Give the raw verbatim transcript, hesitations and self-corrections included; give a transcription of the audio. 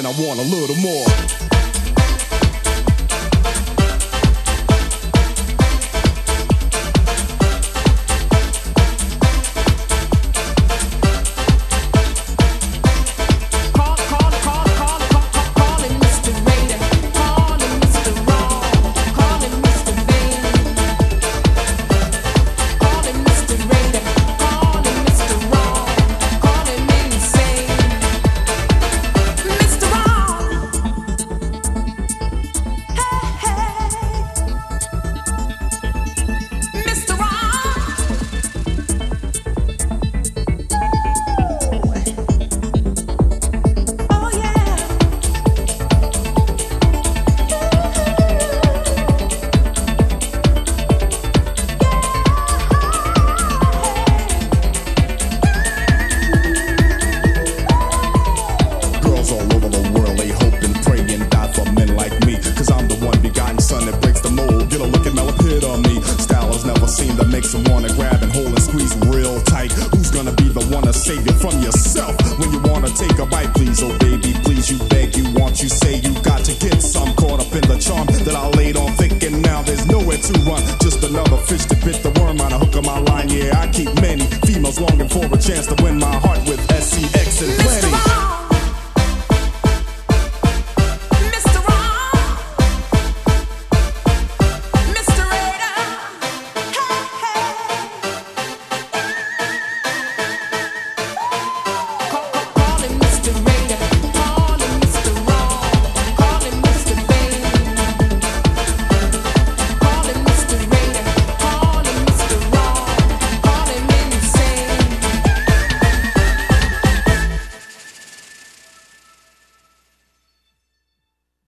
I want a little more. Seem to make someone to grab and hold and squeeze real tight. Who's gonna be the one to save you from yourself when you wanna take a bite? Please, oh baby, please, you beg, you want, you say you got to get some. Caught up in the charm that I laid on thick, and now there's nowhere to run. Just another fish to bit the worm on a hook of my line. Yeah, I keep many females longing for a chance to win my heart with S E X and plenty.